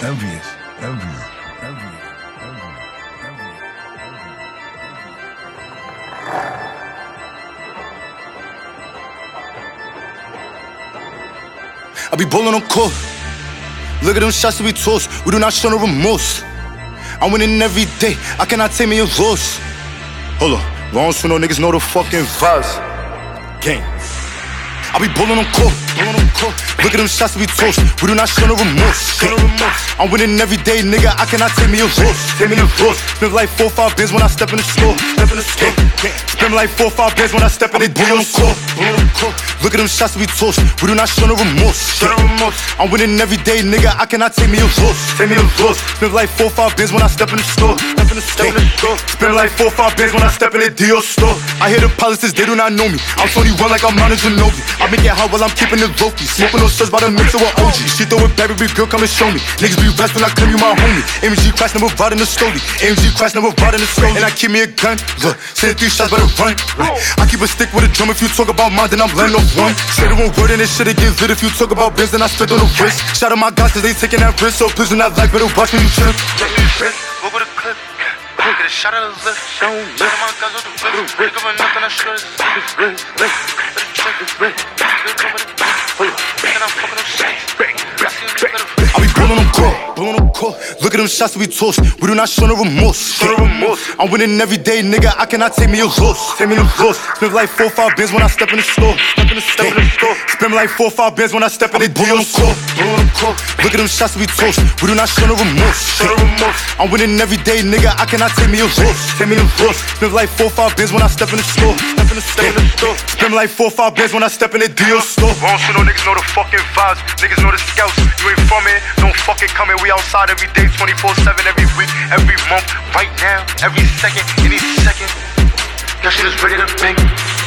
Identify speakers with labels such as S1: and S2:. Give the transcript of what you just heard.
S1: envious. I be ballin' on court. Look at them shots that we toss. We do not show no remorse. I'm winning every day. I cannot take me a loss. Hold on. Long so no niggas know the fucking vibes. Gang. I be ballin' on court. Look at them shots that we toss. We do not show no remorse. I'm winning every day, nigga. I cannot take me a loss. Spend like 4-5 bands when I step in the store. Spend like 4-5 bands when I step in the door. Look at them shots that we toss. We do not show no remorse. I'm winning every day, nigga. I cannot take me a loss. Spend like 4-5 bands when I step in the store. Spend like 4-5 bands when I step in the Dior store. I hear the politics, they do not know me. I'm 21 like I'm Manu Ginobili. I make it hot while I'm keeping it low-key. Smoking no suds by the mixer with OG. She throw it back, baby girl, come and show me. Niggas be rest when I claim you my homie. AMG crash, never ride in the story. AMG crash, never ride in the story. And I keep me a gun, look, send 3 shots, better run. I keep a stick with a drum. If you talk about mine, then I'm letting off one. Say the one word and this shit, it gets lit. If you talk about biz, then I spit on the wrist. Shout out my guys, cause they taking that risk. So please do not like, better watch when you trip.
S2: Go with a clip. Get a shot of the lift. Shout out my guys with the whip. Pick up a nothing, I should
S1: I be ballin' on court. Look at them shots that we toss. We do not show no remorse. I'm winning every day, nigga. I cannot take me a loss. Spend like 4-5 bands when I step in the store. Spend like 4-5 bands when I step in the Dior store. Look at them shots that we toss. We do not show no remorse. I'm winning every day, nigga. I cannot take me a loss. Spend like 4-5 bands when I step in the store. Spend like 4-5 bands when I step in the Dior store.
S2: Won't see no niggas know the fucking vibes. Niggas know the scouts. You ain't from it, don't fucking come in. We outside every day, 24/7, every week, every month, right now, every second, any second. That shit is ready to bang.